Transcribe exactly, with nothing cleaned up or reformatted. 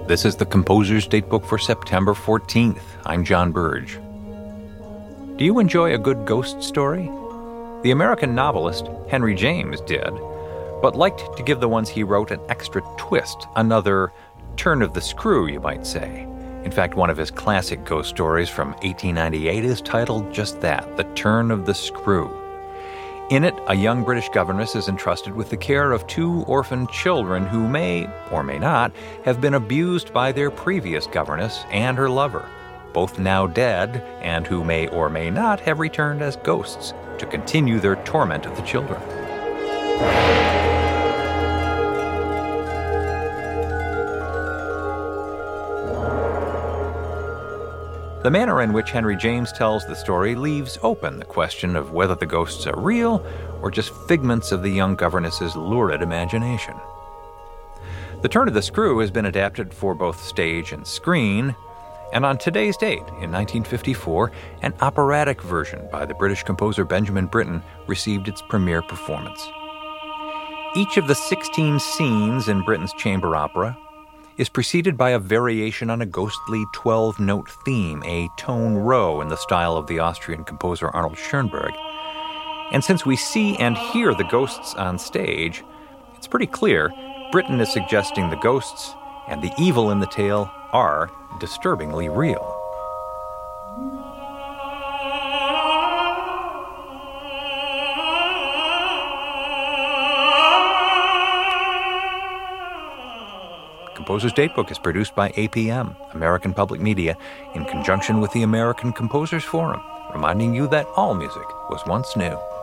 This is the Composer's Datebook for September fourteenth. I'm John Burge. Do you enjoy a good ghost story? The American novelist Henry James did, but liked to give the ones he wrote an extra twist, another turn of the screw, you might say. In fact, one of his classic ghost stories from eighteen ninety-eight is titled just that, The Turn of the Screw. In it, a young British governess is entrusted with the care of two orphan children who may, or may not, have been abused by their previous governess and her lover, both now dead, and who may or may not have returned as ghosts to continue their torment of the children. The manner in which Henry James tells the story leaves open the question of whether the ghosts are real or just figments of the young governess's lurid imagination. The Turn of the Screw has been adapted for both stage and screen, and on today's date, in nineteen fifty-four, an operatic version by the British composer Benjamin Britten received its premiere performance. Each of the sixteen scenes in Britten's chamber opera is preceded by a variation on a ghostly twelve-note theme, a tone row in the style of the Austrian composer Arnold Schoenberg. And since we see and hear the ghosts on stage, it's pretty clear Britten is suggesting the ghosts and the evil in the tale are disturbingly real. Composer's Datebook is produced by A P M, American Public Media, in conjunction with the American Composers Forum, reminding you that all music was once new.